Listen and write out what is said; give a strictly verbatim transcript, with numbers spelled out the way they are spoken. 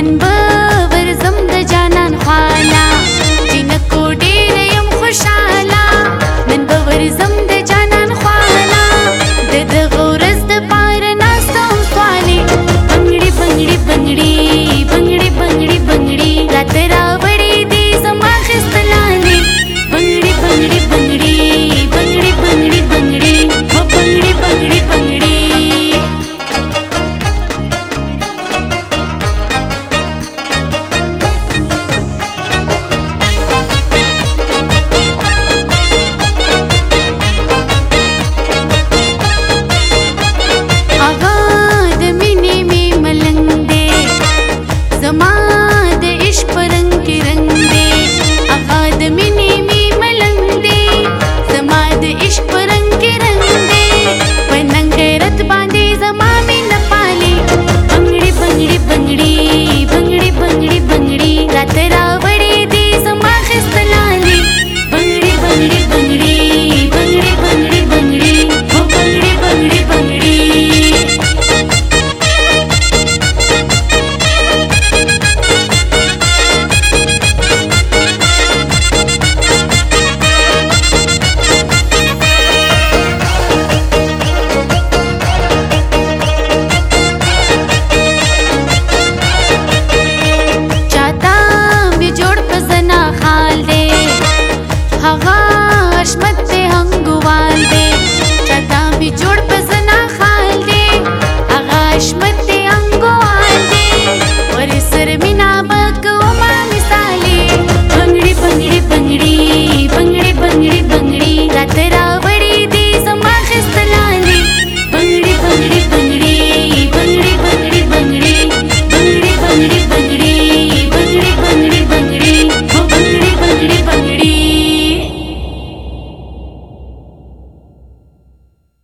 نن به ورځم د جانان خواله جنکو ډېر یم خوشحاله نن به ورځم د جانان خواله د دغه ورځ دپاره ناسته وم سوالې بنګړي بنګړي بنګړي بنګړي بنګړي بنګړي راته راوړې دې زما ښایسته لالې بنګړي بنګړي بنګړي بنګړي بنګړي بنګړي و بنګړي بنګړي بنګړي زما